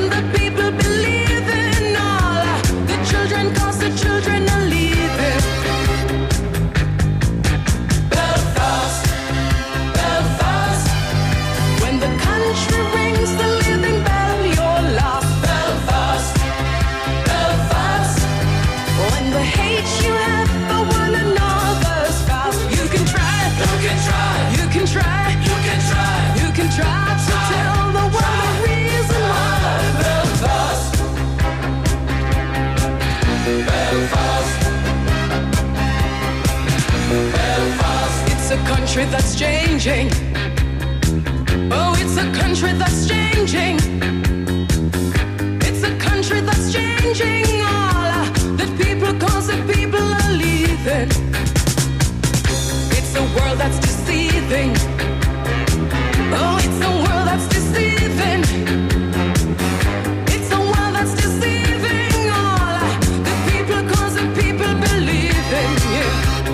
the people believe in all the children, 'cause the children are leaving. Belfast, Belfast, when the country rings the living bell, you're lost. Belfast, Belfast, when the hate you have for one another's past. You can try, you can try, you can try, you can try, you can try to tell the world the reason why. Belfast, Belfast, Belfast, it's a country that's changing. Oh, it's a country that's changing. It's a country that's changing. All the people, 'cause the people are leaving. It's a world that's deceiving. Oh, it's a world that's deceiving. It's a world that's deceiving. All the people, 'cause the people believe in you.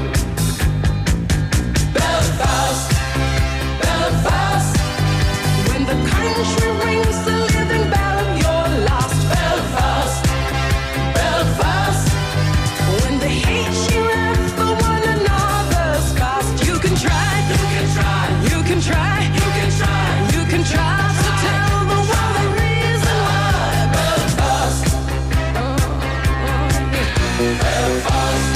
Belfast, Belfast, when the country rings the living bell, you're lost. Belfast, Belfast, when the hate you have for one another's past. You can try, you can try, you can try, you can try, you can try to tell the world the reason why. Belfast, Belfast,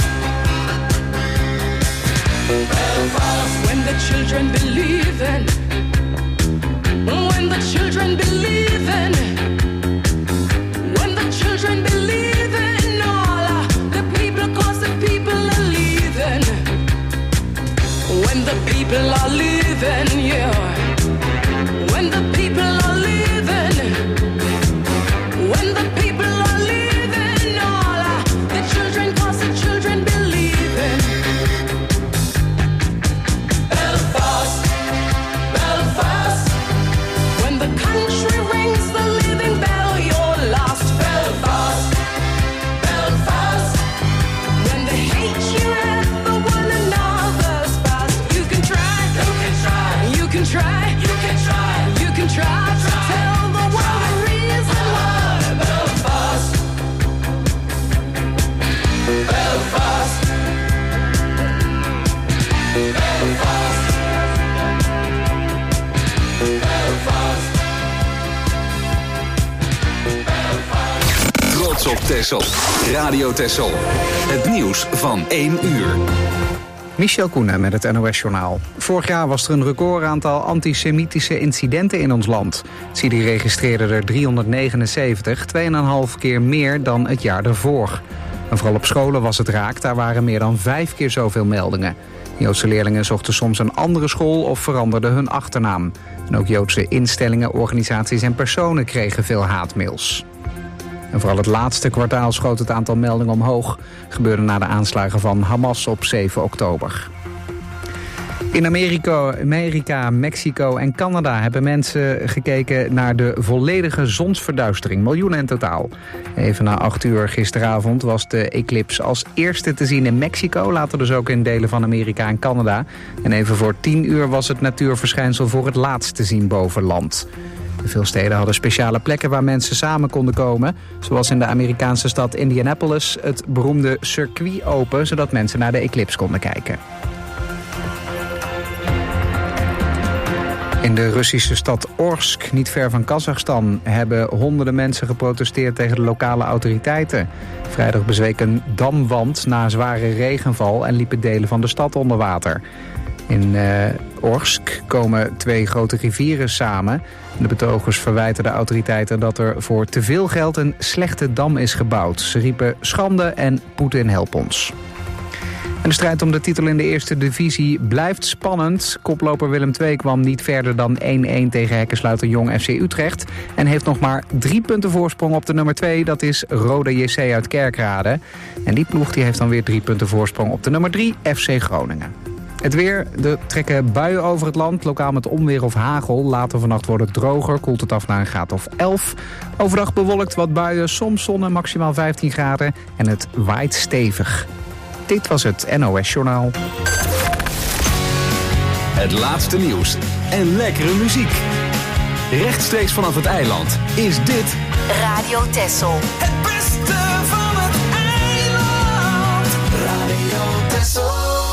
Belfast, when the children believe in, when the children believe in, when the children believe in all the people, 'cause the people are leaving. When the people are leaving, yeah. When the people are leaving. When the people are leaving, all the children, 'cause the children believe in. Belfast, Belfast, when the country rings the living bell, you're lost. Belfast, Belfast, when the hate you have for one another's past. You can try, you can try, you can try, you can try, you can try to tell the world the reason why. Belfast, Belfast, Belfast, Belfast. Trots op Texel. Radio Texel. Het nieuws van 1 uur. Michel Koenen met het NOS-journaal. Vorig jaar was er een recordaantal antisemitische incidenten in ons land. CIDI registreerde er 379, 2,5 keer meer dan het jaar ervoor. En vooral op scholen was het raak, daar waren meer dan 5 keer zoveel meldingen. Joodse leerlingen zochten soms een andere school of veranderden hun achternaam. En ook Joodse instellingen, organisaties en personen kregen veel haatmails. En vooral het laatste kwartaal schoot het aantal meldingen omhoog. Gebeurde na de aanslagen van Hamas op 7 oktober. In Amerika, Mexico en Canada hebben mensen gekeken naar de volledige zonsverduistering. Miljoenen in totaal. Even na 8 uur gisteravond was de eclips als eerste te zien in Mexico. Later dus ook in delen van Amerika en Canada. En even voor 10 uur was het natuurverschijnsel voor het laatst te zien boven land. Veel steden hadden speciale plekken waar mensen samen konden komen. Zoals in de Amerikaanse stad Indianapolis het beroemde circuit open, zodat mensen naar de eclips konden kijken. In de Russische stad Orsk, niet ver van Kazachstan, hebben honderden mensen geprotesteerd tegen de lokale autoriteiten. Vrijdag bezweek een damwand na zware regenval en liepen delen van de stad onder water. In Orsk komen 2 grote rivieren samen. De betogers verwijten de autoriteiten dat er voor te veel geld een slechte dam is gebouwd. Ze riepen schande en Poetin help ons. En de strijd om de titel in de eerste divisie blijft spannend. Koploper Willem II kwam niet verder dan 1-1 tegen hekkensluiter Jong FC Utrecht. En heeft nog maar 3 punten voorsprong op de nummer 2. Dat is Roda JC uit Kerkrade. En die ploeg die heeft dan weer 3 punten voorsprong op de nummer 3, FC Groningen. Het weer, er trekken buien over het land, lokaal met onweer of hagel. Later vannacht wordt het droger, koelt het af naar een graad of 11. Overdag bewolkt wat buien, soms zon en maximaal 15 graden. En het waait stevig. Dit was het NOS-journaal. Het laatste nieuws en lekkere muziek. Rechtstreeks vanaf het eiland is dit Radio Texel. Het beste van het eiland. Radio Texel.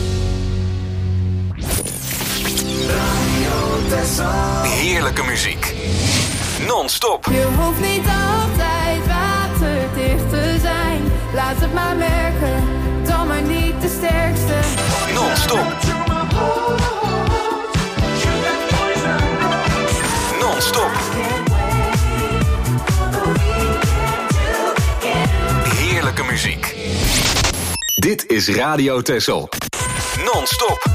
Radio Texel. Heerlijke muziek. Non-stop. Je hoeft niet altijd waterdicht te zijn. Laat het maar merken, dan maar niet de sterkste. Non-stop. Non-stop. Heerlijke muziek. Dit is Radio Texel. Non-stop.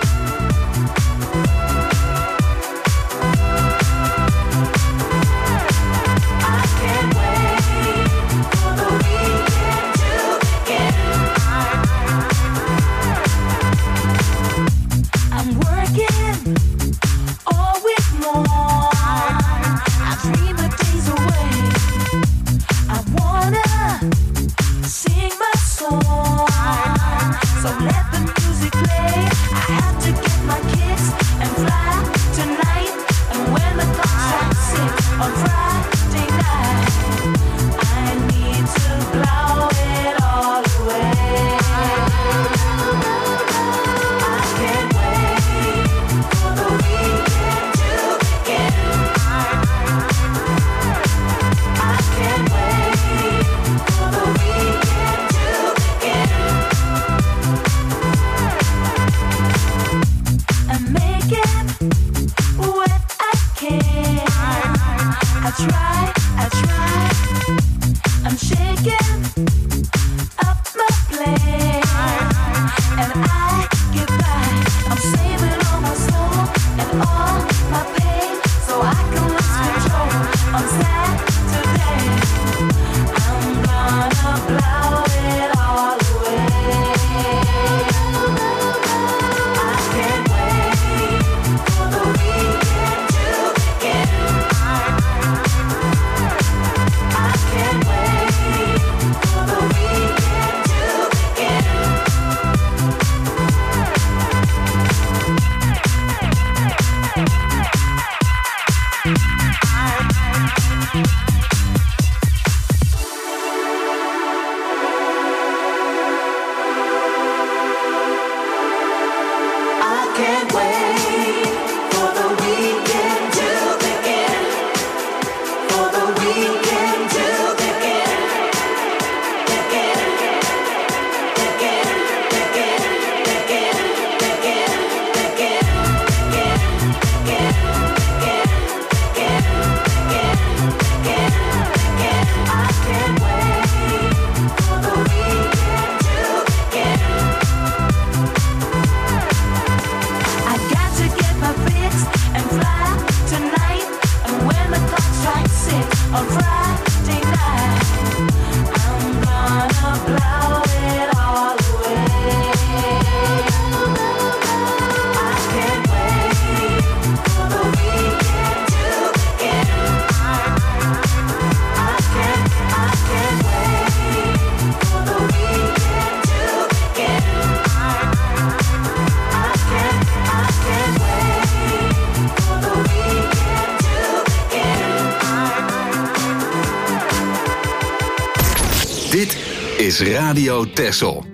Dit is Radio Texel.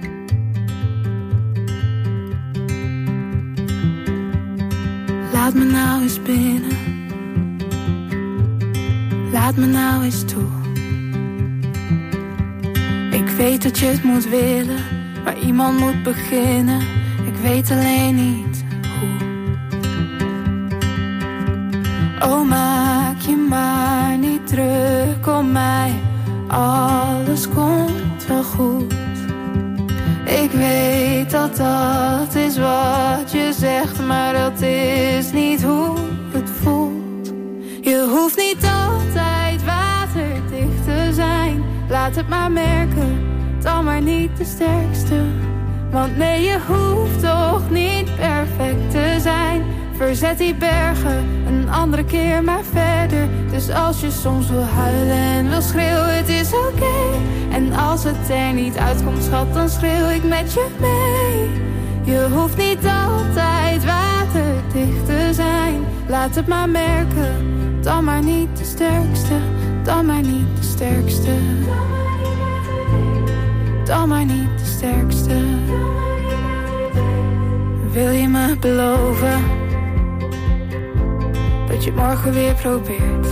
Laat me nou eens binnen. Laat me nou eens toe. Ik weet dat je het moet willen, maar iemand moet beginnen. Ik weet alleen niet hoe. Oh, maak je maar niet druk om mij. Alles komt wel goed. Ik weet dat dat is wat je zegt, maar dat is niet hoe het voelt. Je hoeft niet altijd waterdicht te zijn. Laat het maar merken, dan maar niet de sterkste. Want nee, je hoeft toch niet perfect te zijn. Verzet die bergen, een andere keer maar verder. Dus als je soms wil huilen en wil schreeuwen, het is oké. En als het er niet uitkomt, schat, dan schreeuw ik met je mee. Je hoeft niet altijd waterdicht te zijn. Laat het maar merken, dan maar niet de sterkste. dan maar niet de sterkste. Dan maar niet de sterkste. Wil je me beloven dat je het morgen weer probeert?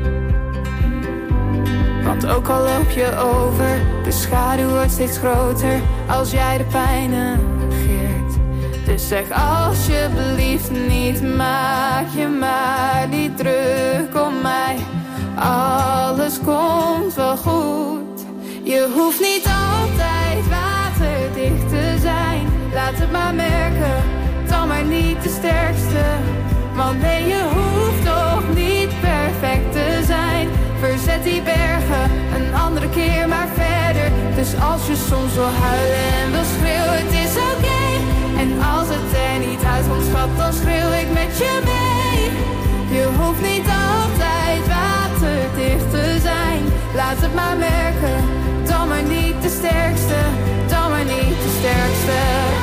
Want ook al loop je over, de schaduw wordt steeds groter als jij de pijn negeert. Dus zeg alsjeblieft niet, maak je maar niet druk om mij. Alles komt wel goed. Je hoeft niet altijd waterdicht te zijn. Laat het maar merken, dan maar niet de sterkste. Want nee, je hoeft toch niet perfect te zijn. Verzet die bergen, een andere keer maar verder. Dus als je soms wil huilen en wil schreeuwen, het is oké. En als het er niet uitkomt, schat, dan schreeuw ik met je mee. Je hoeft niet altijd waterdicht te zijn. Laat het maar merken, dan maar niet de sterkste. Dan maar niet de sterkste.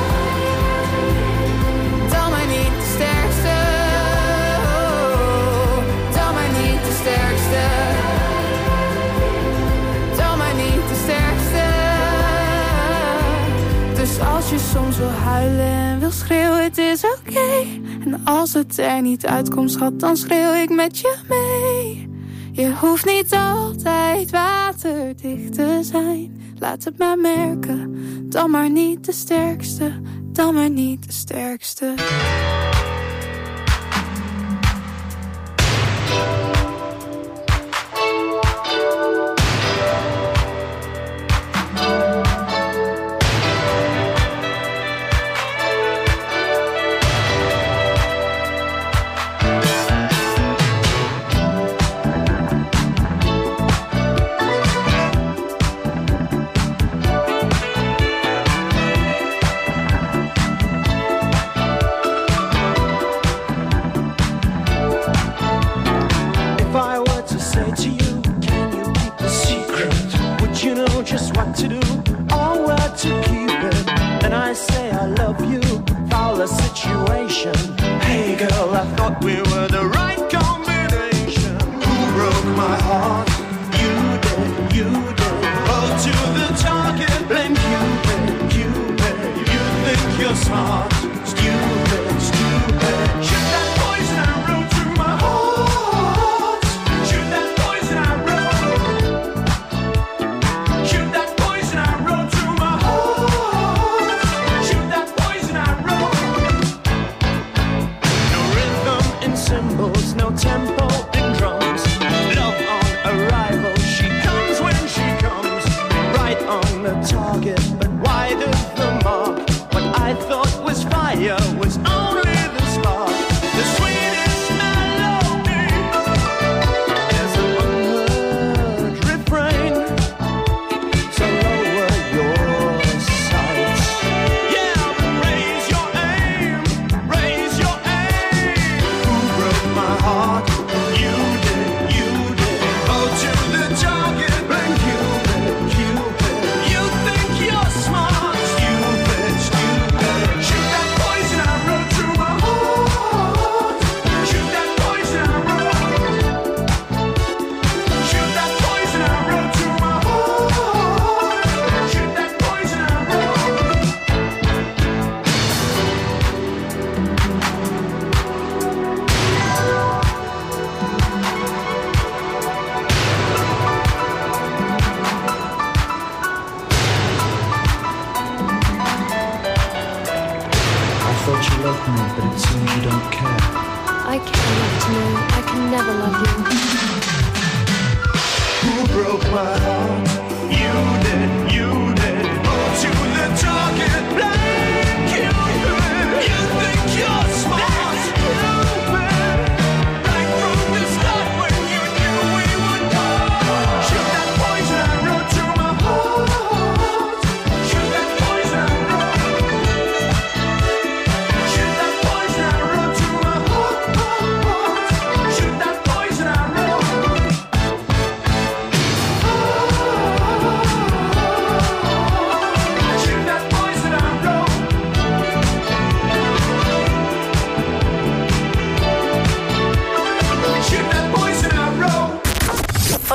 Dan maar niet de sterkste. Dan maar niet de sterkste. Dan maar niet de sterkste. Dus als je soms wil huilen en wil schreeuwen, het is oké. En als het er niet uitkomt, schat, dan schreeuw ik met je mee. Je hoeft niet altijd waterdicht te zijn. Laat het maar merken, dan maar niet de sterkste. Dan maar niet de sterkste.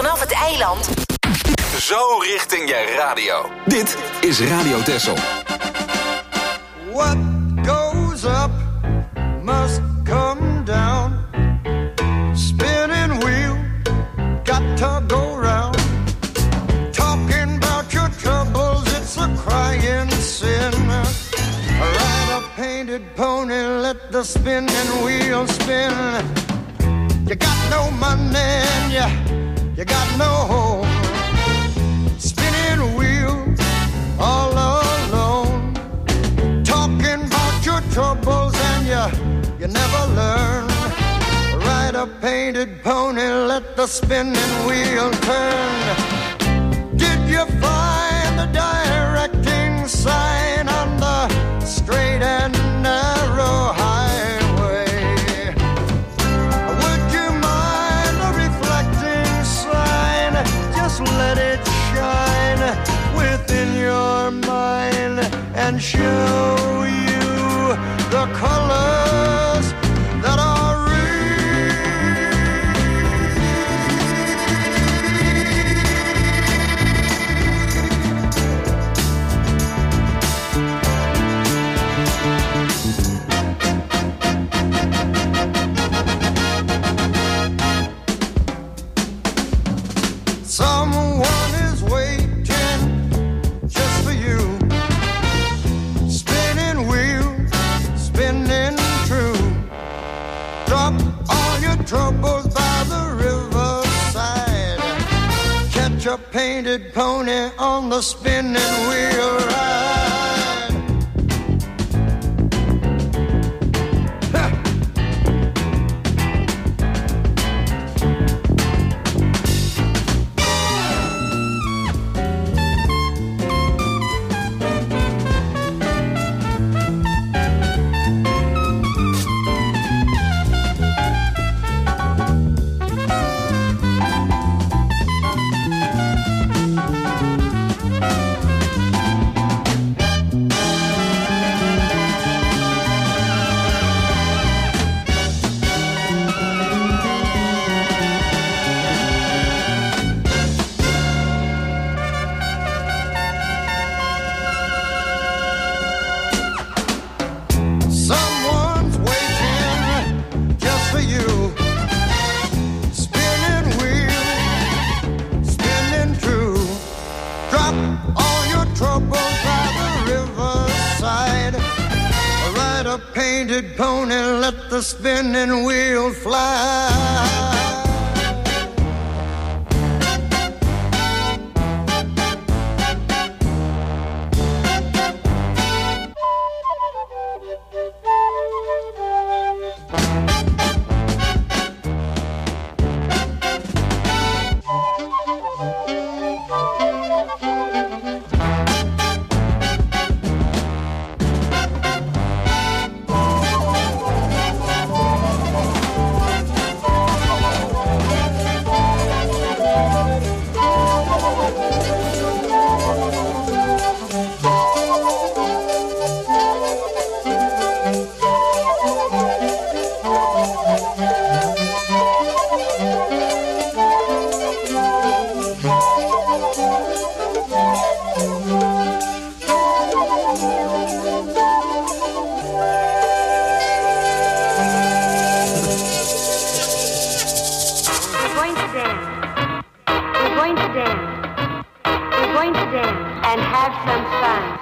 vanaf het eiland. Zo richting je radio. Dit is Radio Texel. What goes up must come down. Spinning wheel, got to go round. Talking about your troubles, it's a crying sin. Ride a painted pony, let the spinning wheel spin. You got no money and you got no home. Spinning wheel, all alone. Talking about your troubles and you never learn. Ride a painted pony, let the spinning wheel turn. Did you find the directing sign on the straight and narrow highway? Would you mind a reflecting sign? Just let it shine within your mind and show you the colors that are real. Someone is waiting just for you. Spinning wheel, spinning true. Drop all your troubles by the riverside. Catch a painted pony on the spinning wheel ride. Ha! Someone's waiting just for you. Spinning wheel, spinning true. Drop all your troubles by the riverside. Ride a painted pony, let the spinning wheel fly. And have some fun.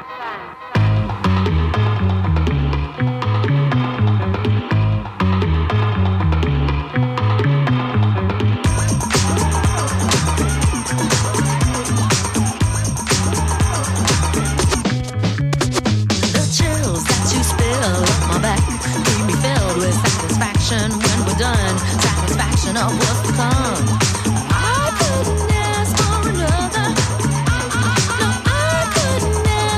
The chills that you spill up my back keep me filled with satisfaction when we're done. Satisfaction of what's to come. I couldn't ask for another. No, I couldn't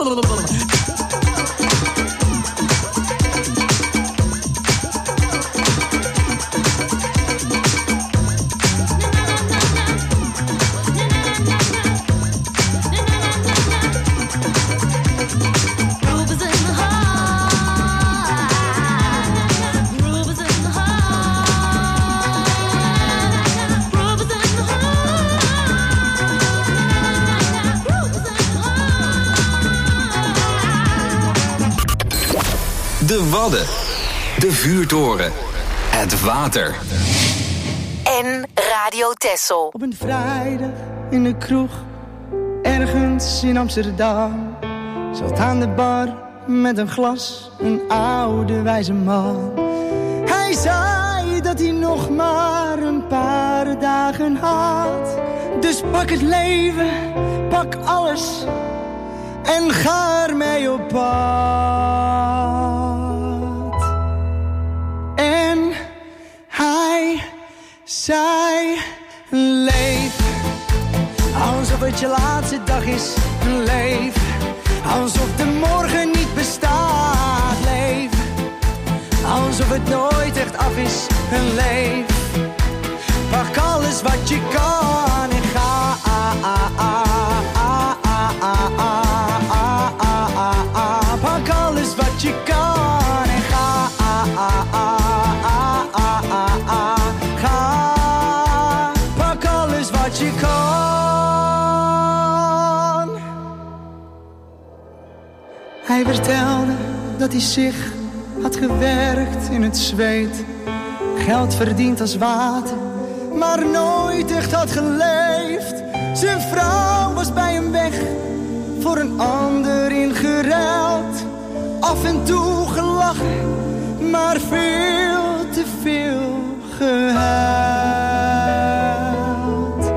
De Wadden, de vuurtoren, het water. En Radio Texel. Op een vrijdag in de kroeg, ergens in Amsterdam, zat aan de bar met een glas een oude wijze man. Hij zei dat hij nog maar een paar dagen had. Dus pak het leven, pak alles en ga ermee op pad. En hij zei: leef alsof het je laatste dag is. Leef alsof de morgen niet bestaat. Leef alsof het nooit echt af is. Leef, pak alles wat je kan en ga. Pak alles wat je kan en ga. Ga, pak alles wat je kan. Hij vertelde dat hij zich had gewerkt in het zweet, geld verdiend als water, maar nooit echt had geleefd. Zijn vrouw was bij hem weg, voor een ander ingeruild. Af en toe gelachen, maar veel te veel gehuild.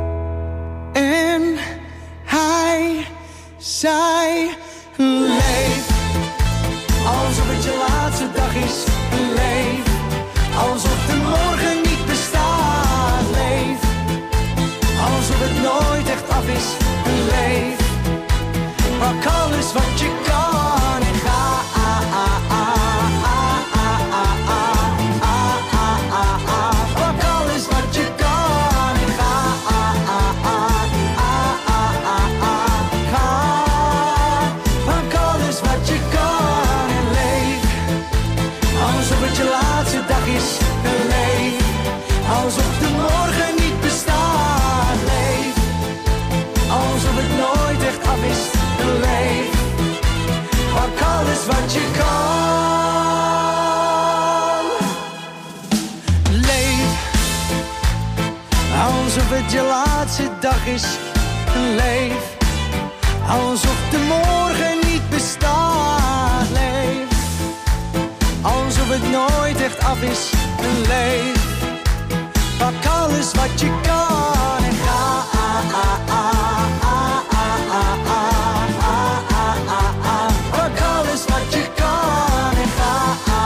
En hij zei: leef alsof het je laatste dag is. Leef alsof de morgen niet bestaat. Leef alsof het nooit echt af is. Leef, pak alles wat je kan en ga. Pak alles wat je kan en ga. Ga, pak alles wat je kan en leef alsof het je laatste dag is. Leef alsof de morgen niet bestaat. Leef alsof het nooit echt af is. Leef, pak alles wat je kan. Leef alsof het je laatste dag is. Leef alsof de morgen niet bestaat. Leef alsof het nooit echt af is. Leef, pak alles wat je kan en ga. Pak alles wat je kan en ga.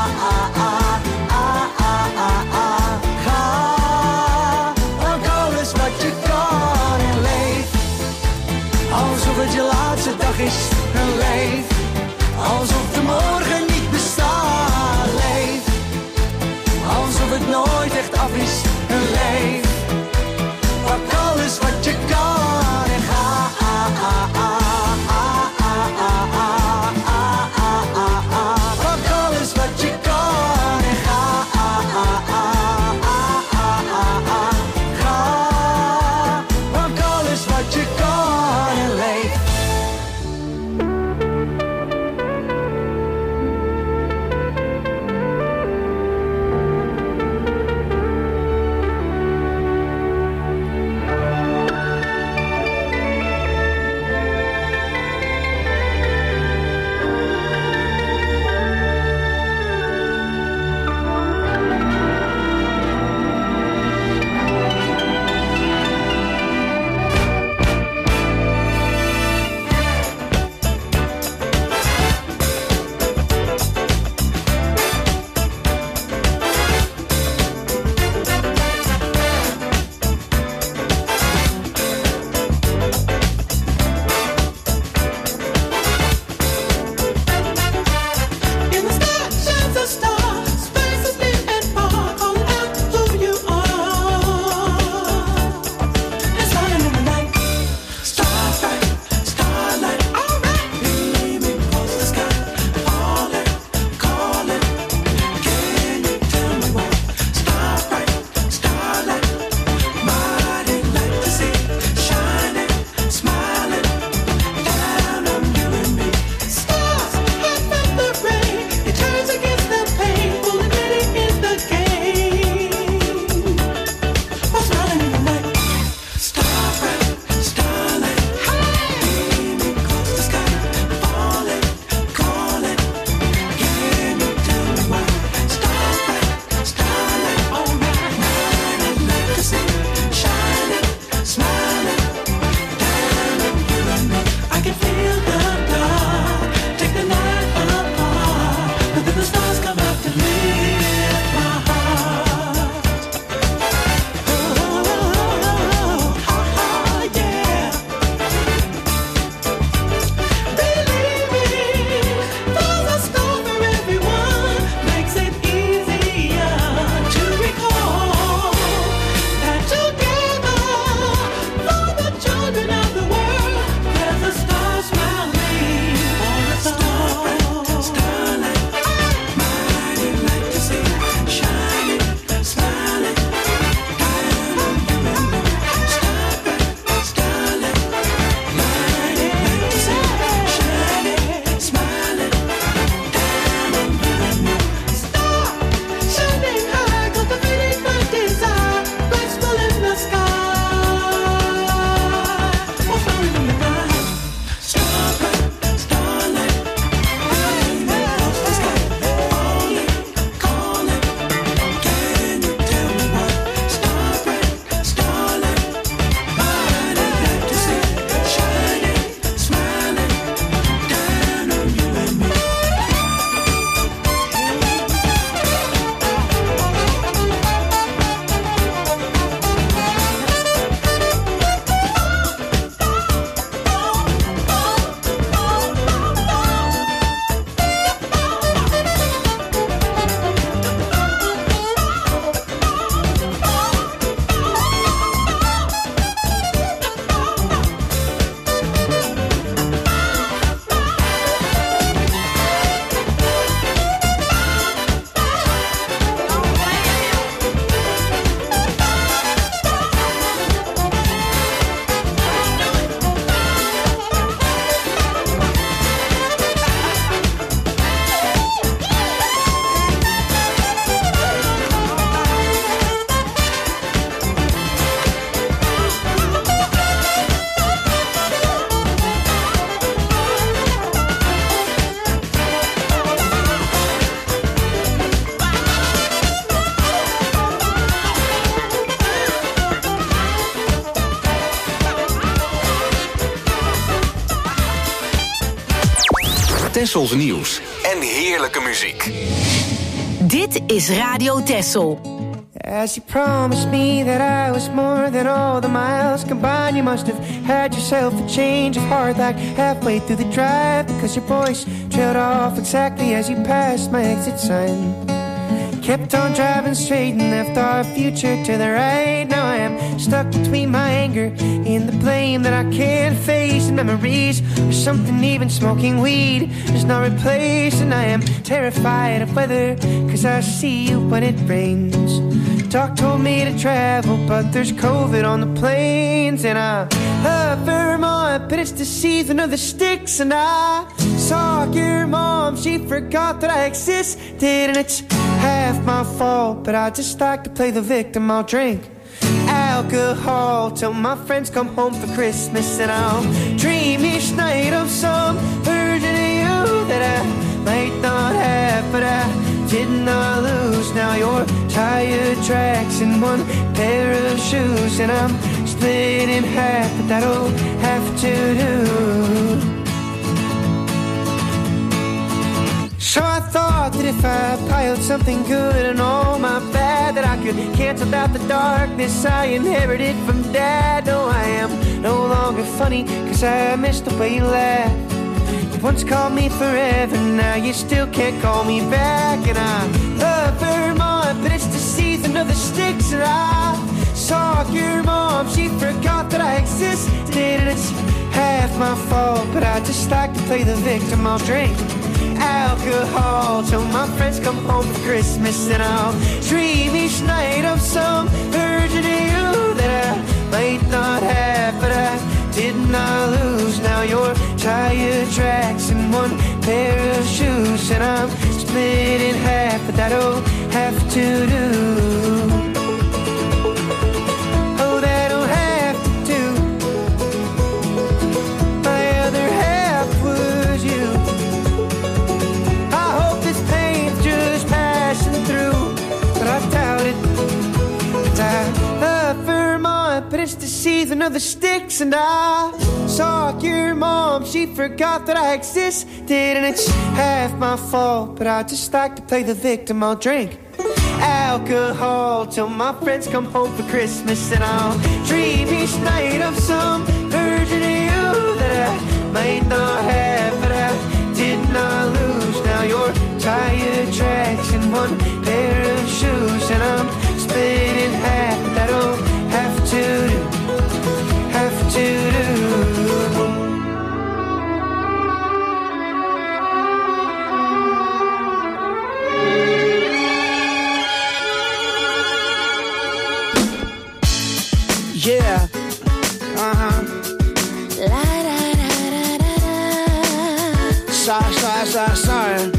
Ga, pak alles wat je kan en leef alsof het je laatste dag is. Leef alsof de morgen niet bestaat. Leef alsof het nooit echt af is. Leef, pak alles wat je kan en ga. Pak alles wat je kan en ga. Ga, pak alles wat je kan en leef. Tessels nieuws en heerlijke muziek. Dit is Radio Tessel. As you promised me that I was more than all the miles combined, you must have had yourself a change of heart like halfway through the drive, because your voice trailed off exactly as you passed my exit sign. Kept on driving straight and left our future to the right. Now I am stuck between my anger and the blame that I can't face, and memories or something even smoking weed does not replace. And I am terrified of weather, cause I see you when it rains. Doc told me to travel, but there's COVID on the planes. And I love Vermont, but it's the season of the sticks. And I saw your mom, she forgot that I existed. And it's half my fault, but I just like to play the victim. I'll drink alcohol till my friends come home for Christmas. And I'll dream each night of some version of you that I might not have, but I did not lose. Now your tire tracks in one pair of shoes, and I'm split in half, but that'll have to do. So I thought that if I piled something good and all my bad, that I could cancel out the darkness I inherited from Dad. No, I am no longer funny, cause I miss the way you laugh. You once called me forever, now you still can't call me back. And I love Vermont, but it's the season of the sticks. And I saw your mom, she forgot that I existed. And it's half my fault, but I just like to play the victim. I'll drink alcohol till my friends come home for Christmas. And I'll dream each night of some version of you that I might not have, but I did not lose. Now your tire tracks in one pair of shoes, and I'm split in half, but that'll have to do. Oh, that'll have to do. My other half was you. I hope this pain's just passing through, but I doubt it. But I love Vermont, but it's the season of the sticks. And I saw your mom, she forgot that I existed. And it's half my fault, but I just like to play the victim. I'll drink alcohol till my friends come home for Christmas. And I'll dream each night of some version of you that I might not have, but I did not lose. Now your tire tracks in one pair of shoes, and I'm split in half, but that'll have to do. Have to do. Yeah. Sorry.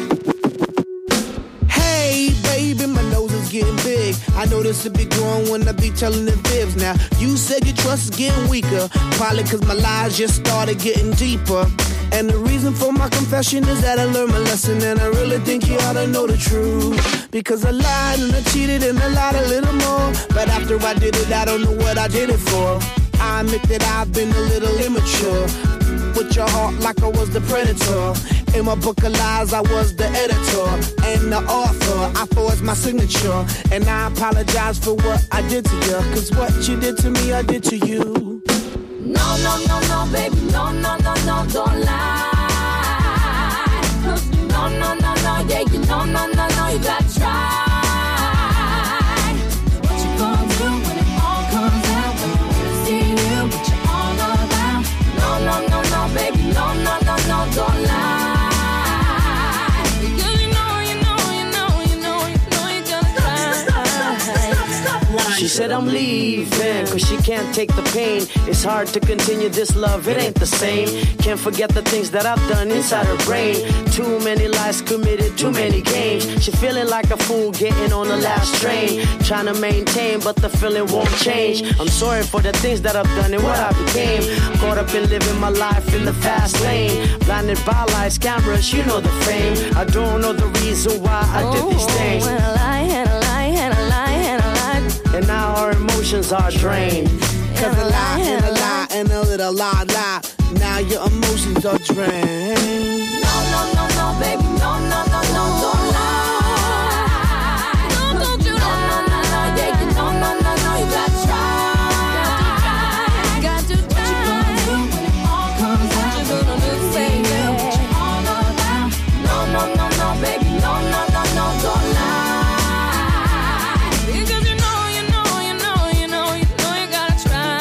Hey, baby, my nose is getting big. I know this will be growing when I be telling the fibs. Now, you said your trust is getting weaker, probably cause my lies just started getting deeper. And the reason for my confession is that I learned my lesson, and I really think you ought to know the truth. Because I lied and I cheated and I lied a little more, but after I did it, I don't know what I did it for. I admit that I've been a little immature, with your heart like I was the predator. In my book of lies, I was the editor and the author. I forged my signature, and I apologize for what I did to you, cause what you did to me, I did to you. No, baby, no, don't lie. No, yeah, you know, no, you gotta try. What you gonna do when it all comes out? When you wanna see you, what you all about? No, baby, no, don't lie. She said I'm leaving, cause she can't take the pain. It's hard to continue this love, it ain't the same. Can't forget the things that I've done inside her brain. Too many lies committed, too many games. She feeling like a fool getting on the last train. Trying to maintain, but the feeling won't change. I'm sorry for the things that I've done and what I became. Caught up in living my life in the fast lane. Blinded by lights, cameras, you know the fame. I don't know the reason why I did these things. And a lie, and a lie, and a lie, and a lie. And now our emotions are drained. Cause a lie and a lie and a little lie. Now your emotions are drained. No, no, no, no, baby, no, no, no, no, don't lie. No, don't you lie. No, no, no, yeah, you no, no, no, no, you gotta try. Got to try. What you gonna do when it all comes out? What you gonna do, baby? What you all about? No, no, no, no, baby, no, no, no, no, don't lie. Because you know, you know, you know, you know, you know you gotta try.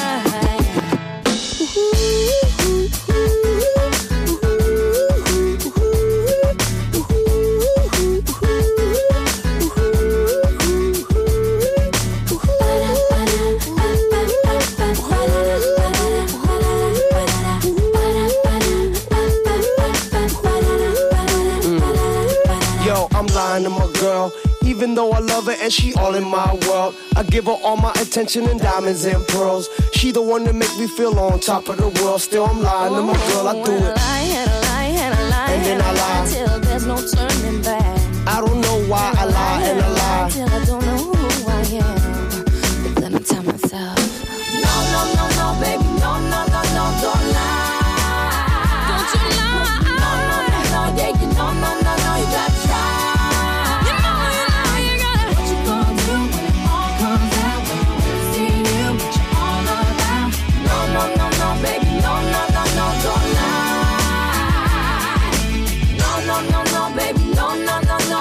Yo, I'm lying to my girl. Even though I love her and she all in my world, I give her all my attention and diamonds and pearls. She the one that make me feel on top of the world. Still I'm lying to my girl, I do it. And I lie, and I lie, And then I lie. till there's no turning back. I don't know why I lie and I lie. Till I don't know who I am. But then I tell myself, no, no, no, no, baby, no, no, no, no, don't lie. Don't you lie. No, no, no, no, yeah, you no, no, no, no, you gotta try. You know, you gotta. What you gonna do when it all comes out? When you really see you, what you all about? No, no, no, no, baby, no, no, no, no, don't lie. No, no, no, no, baby, no, no, no, no.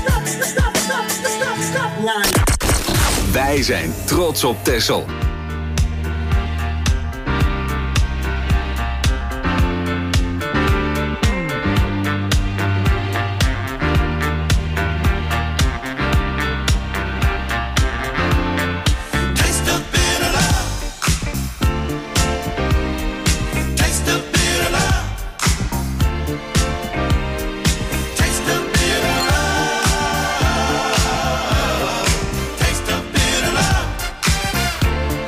Stop. Wij zijn trots op Texel. Taste the bitter love. Taste the bitter love. Taste the bitter love. Taste the bitter love.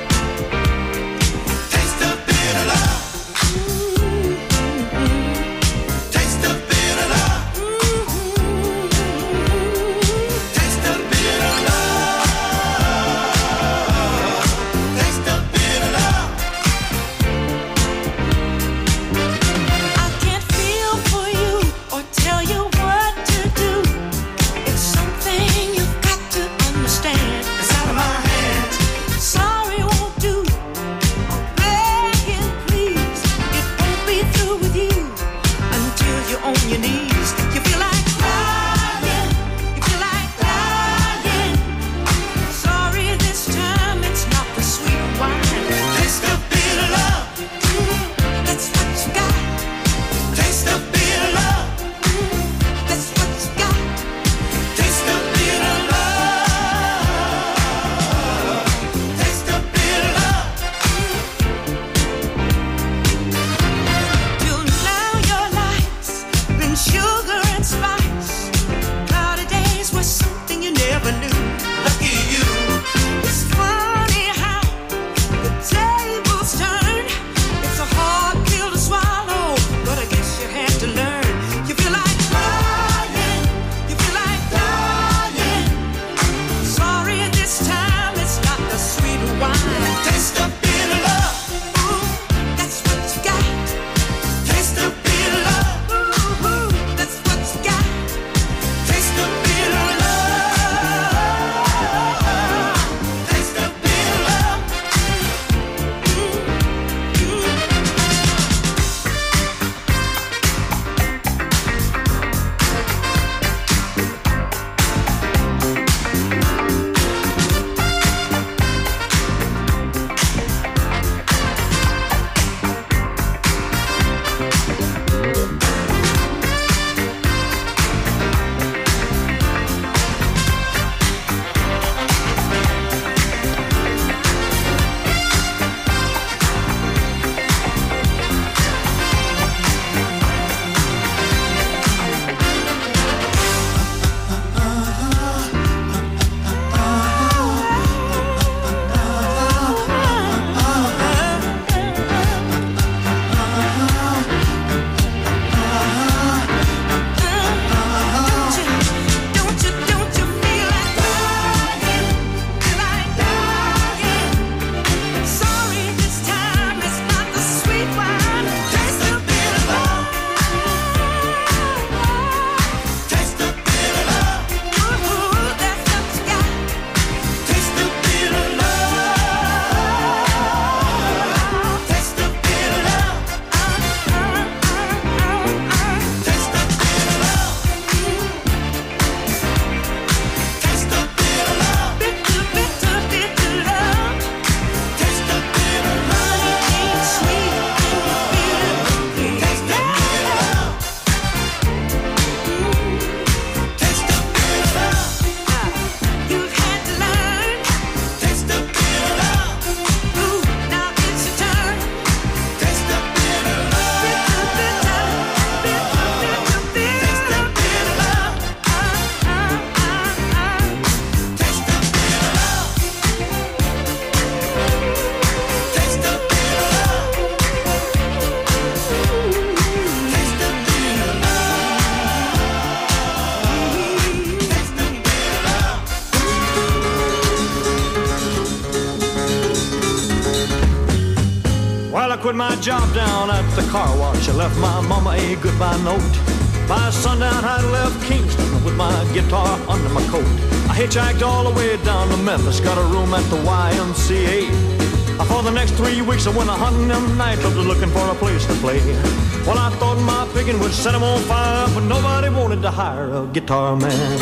quit my job down at the car wash. I left my mama a goodbye note. By sundown, I left Kingston with my guitar under my coat. I hitchhiked all the way down to Memphis, got a room at the YMCA. For the next 3 weeks, I went a hunting them nightclubs, looking for a place to play. Well, I thought my picking would set them on fire, but nobody wanted to hire a guitar man.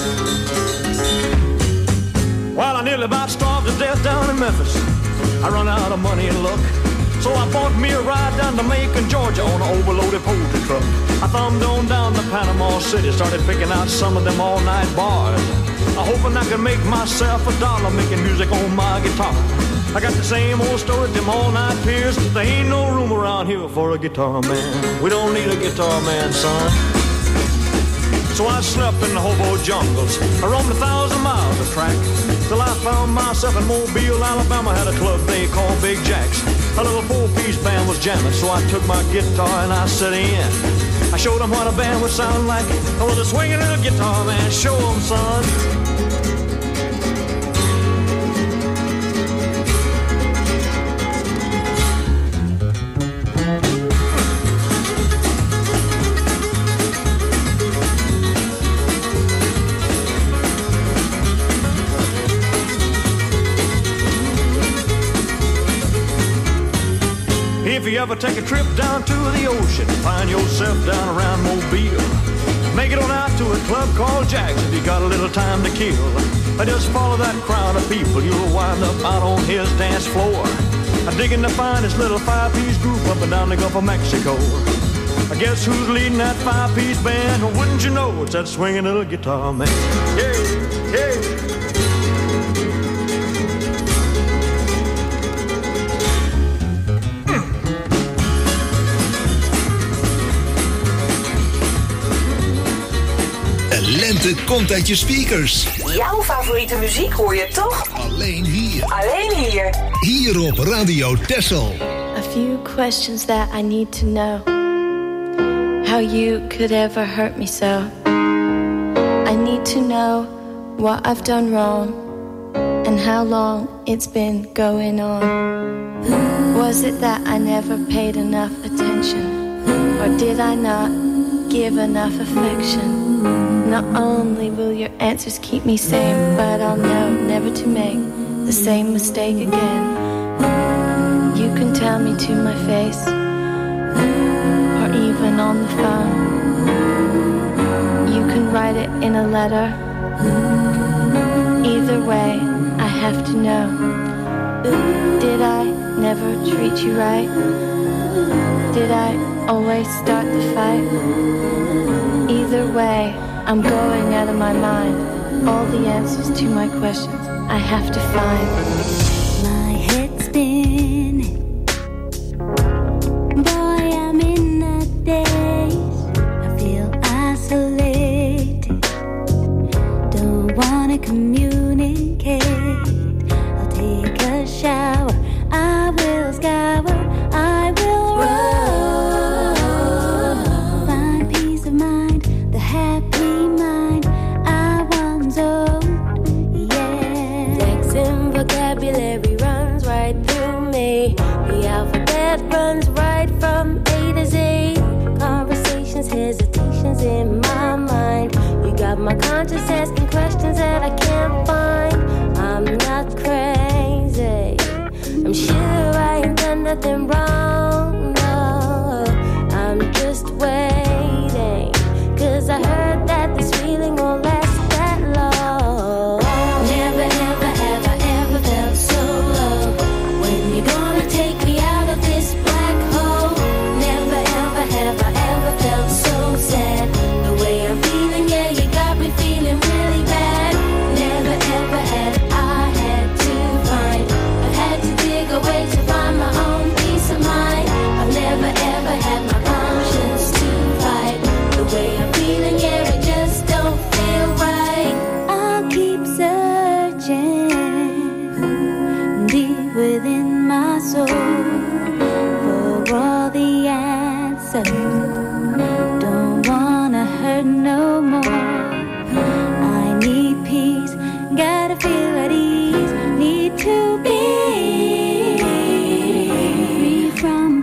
Well, I nearly about starved to death down in Memphis. I run out of money and luck, so I bought me a ride down to Macon, Georgia on an overloaded poultry truck. I thumbed on down to Panama City, started picking out some of them all-night bars. Hoping I could make myself $1 making music on my guitar. I got the same old story, them all-night peers. There ain't no room around here for a guitar man. We don't need a guitar man, son. So I slept in the hobo jungles. I roamed 1,000 miles of track till I found myself in Mobile, Alabama. Had a club they called Big Jack's. A little 4-piece band was jamming, so I took my guitar and I set in. I showed them what a band would sound like. I was a swinging little guitar man. Show them, son. If you ever take a trip down to the ocean, find yourself down around Mobile, make it on out to a club called Jack's if you got a little time to kill. Just follow that crowd of people, you'll wind up out on his dance floor, digging to find his little 5-piece group up and down the Gulf of Mexico. I guess who's leading that 5-piece band? Wouldn't you know it's that swinging little guitar man? Yeah, yeah. Lente komt uit je speakers. Jouw favoriete muziek hoor je toch? Alleen hier. Alleen hier. Hier op Radio Texel. A few questions that I need to know. How you could ever hurt me so. I need to know what I've done wrong. And how long it's been going on. Was it that I never paid enough attention? Or did I not give enough affection? Not only will your answers keep me sane, but I'll know never to make the same mistake again. You can tell me to my face, or even on the phone. You can write it in a letter. Either way, I have to know. Did I never treat you right? Did I always start the fight? Either way, I'm going out of my mind. All the answers to my questions I have to find. My head's spinning. Boy, I'm in a daze. I feel isolated. Don't wanna communicate. I'll take a shower. I will scour. I will roll. Find peace of mind. The happy mind I once owned, yeah. Texting vocabulary runs right through me. The alphabet runs right from A to Z. Conversations, hesitations in my mind. You got my conscience asking questions that I can't find. I'm not crazy. I'm sure I ain't done nothing wrong, no. I'm just waiting. 'Cause I heard that this feeling won't last that long. Never, ever, have I ever felt so low. When you gonna take me out of this black hole? Never, ever, have I ever felt so sad. The way I'm feeling, yeah, you got me feeling really bad. Never, ever had I had to find. I've had to dig away to find my own peace of mind. I've never, ever had my conscience to fight. The way I'm feeling, yeah, it just don't feel right. I'll keep searching deep within my soul for all the answers. Don't wanna hurt no more. I need peace, gotta feel at ease. Need to be free from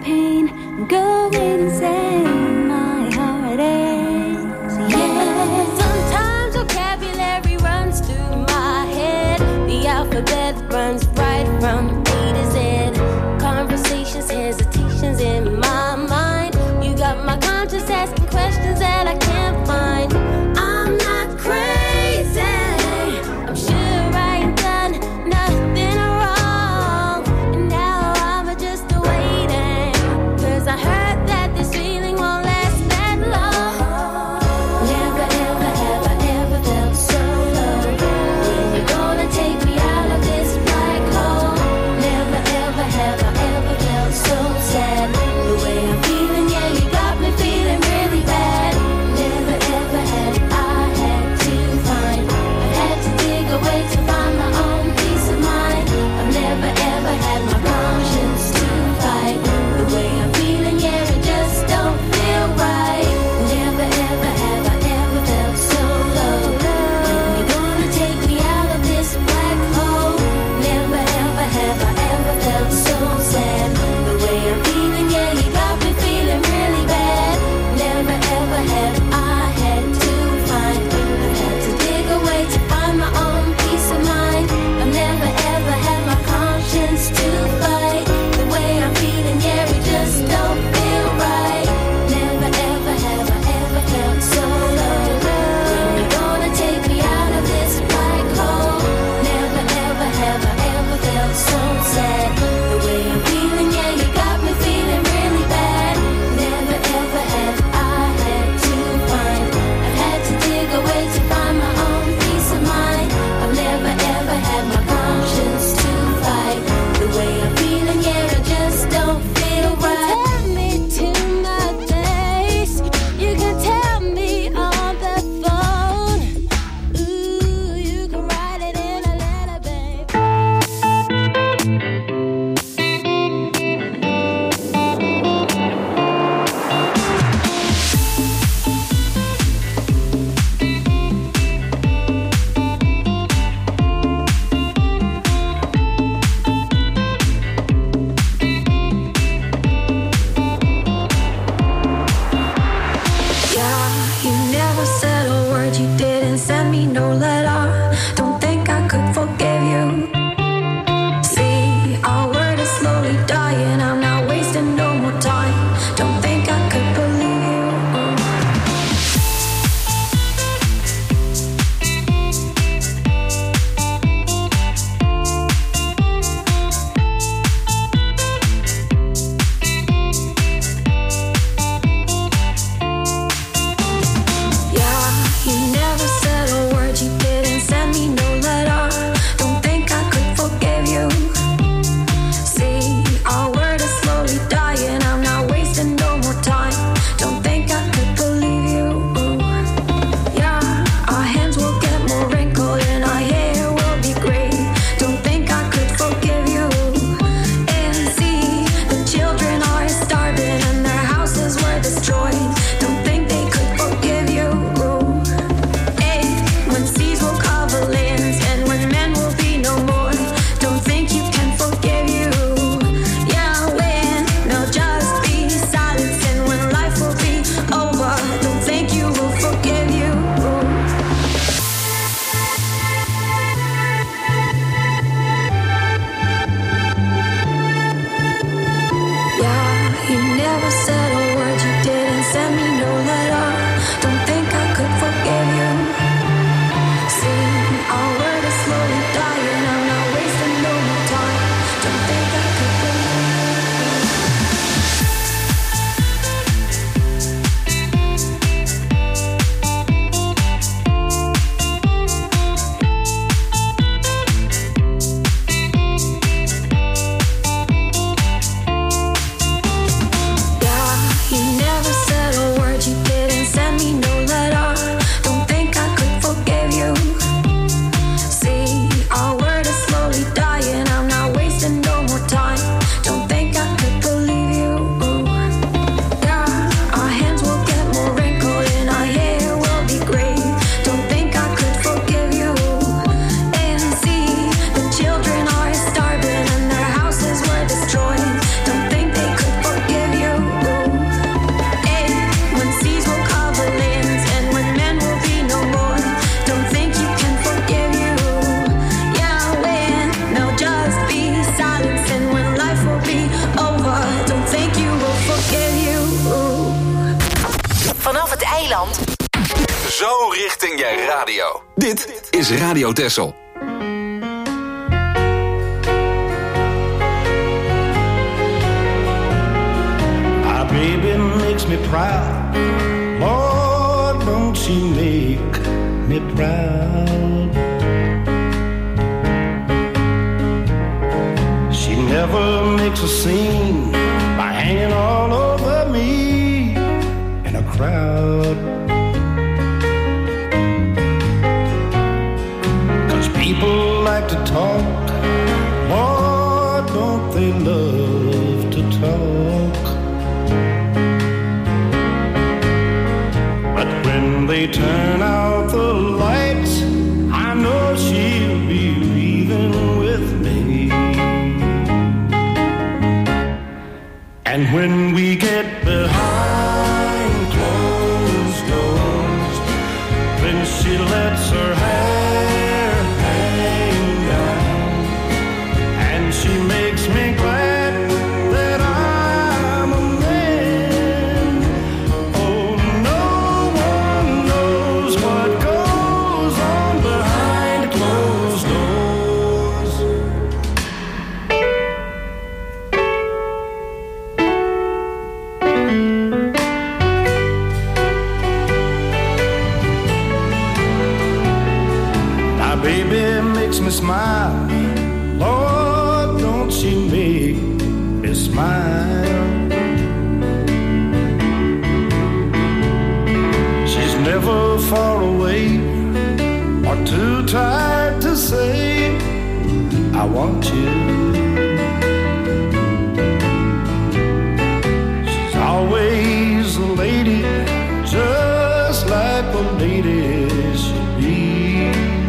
het eiland? Zo richting je radio. Dit is Radio Texel. My baby makes me proud. Lord, don't she make me proud. She never makes a scene by hanging all over me in a crowd. 'Cause people like to talk, Lord, don't they love to talk. But when they turn out the lights, I know she'll be leaving with me. And when we get behind closed doors, then she lets her hair hang down, and she makes me glad that I'm a man. Oh, no one knows what goes on behind closed doors. My baby makes me smile. Lord, don't she make me smile. She's never far away or too tired to say, I want you. She's always a lady, just like a lady should be.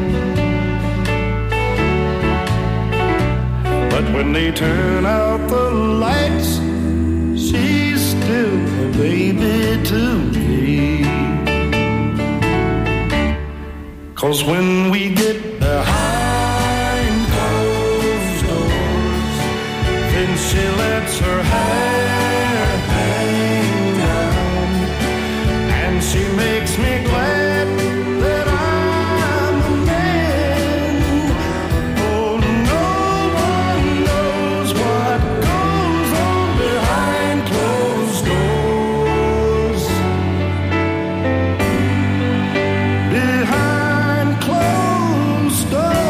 But when they turn out the lights, she's still a baby to me. 'Cause when we get behind closed doors, then she lets her hair hang down, and she makes me glad that I'm a man. Oh, no one knows what goes on behind closed doors. Behind closed doors.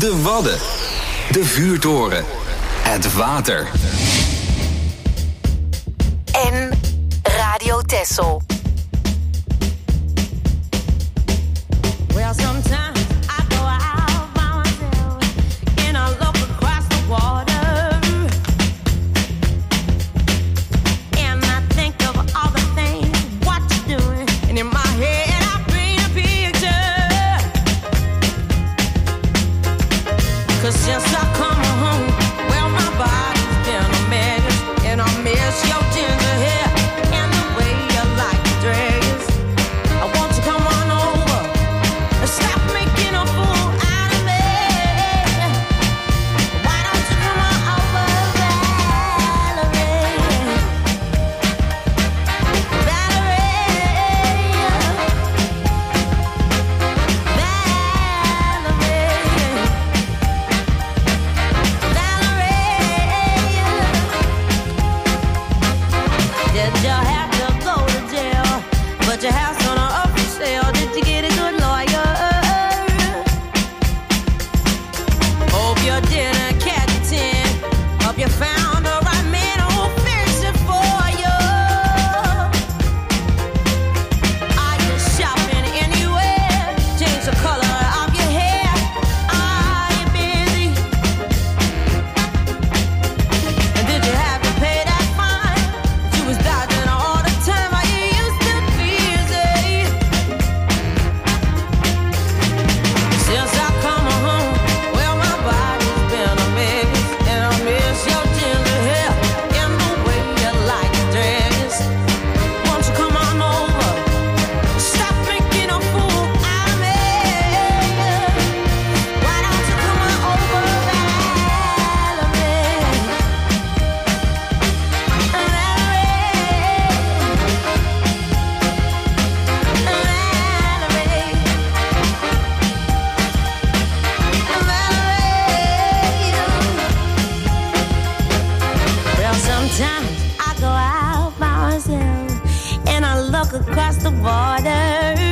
De Wadden. De vuurtoren. Het water. En Radio Texel. Well, sometimes I go out by myself and I look across the water, and I think of all the things what you're doing, and in my head I paint a picture. 'Cause since I come home, well, my body's been a mess, and I miss your ginger hair and the way you like to dress. I want to come on over and stop making a fool out of me. Why don't you come on over, Valerie? Did you have to go to jail? But your house on a up for sale. Did you get a good lawyer? Hope you didn't catch a 10. Hope you found the right man who'll fix it for you. Are you shopping anywhere? Change the color of your hair. Are you busy? And did you have to pay that fine? You was dodging all the time. Are you used to busy? Since I come home, well, my body's been a mess, and I miss your ginger hair and the way you like to dress. Won't you come on over? Stop making a fool out of me. Why don't you come on over, Valerie? Well, sometimes I go out by myself and I look across the water,